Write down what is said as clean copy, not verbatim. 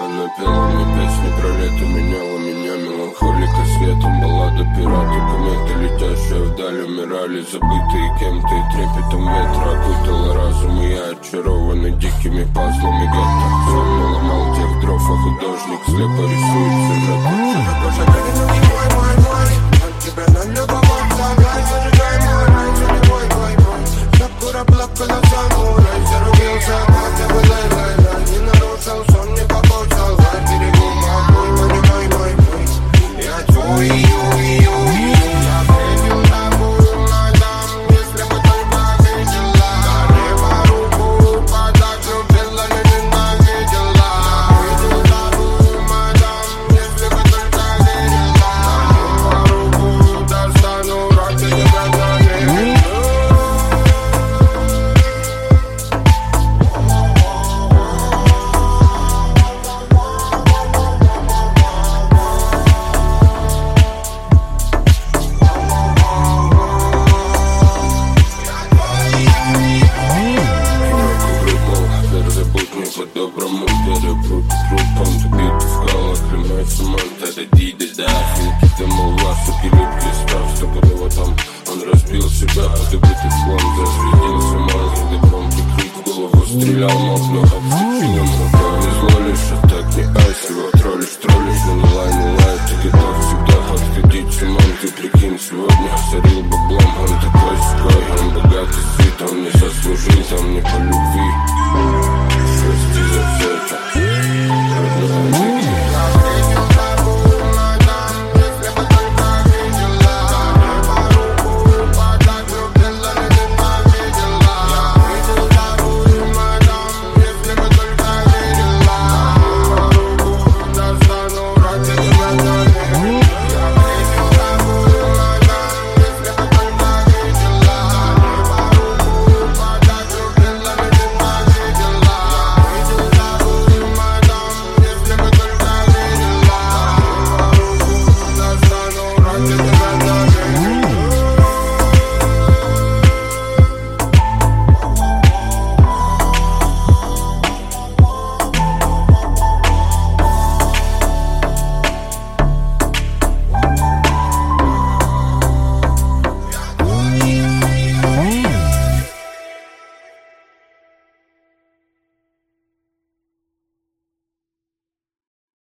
Она пела мне песни про лето, меняла меня меланхолика светом. Баллада пирата, кометы, летящие вдаль, умирали, забытые кем-то и трепетом ветра. Окутала разум, и я очарованный дикими пазлами гетто. Сам наломал тех дров, а художник слепо рисует сюжеты. Тебя на любоваться, гай, зажигай мой рай, заливай, бой, бой. Шапкура плакала самурай, зарубился, хотя бы лай-лай-лай. Не нарушил сон, не покоцал, за берегу мой, понимай, мой, мой. Я твой, ю-ю-ю, я встретил такую мадам, если бы только видела. Коррева руку подать, любила, не ненавидела. Видел такую мадам, если бы только видела. Достану, рад тебя заметить. По-доброму перепрут трупом, убитый в халах, клемай Саманта, Дадида, да. Финки дымова, суки, любки, став, стопудово там. Он разбил себя, подобитый слон, зазведился мозг, добром прикрыть голову, стрелял, мог, но отступил ему. Повезло лишь, а так не айс, его троллишь, но не лай, ты готов всегда подходить с умом, ты прикинь, сегодня сорил баблом, он такой ской, он богатый, сыт, он не заслужил, там не по любви.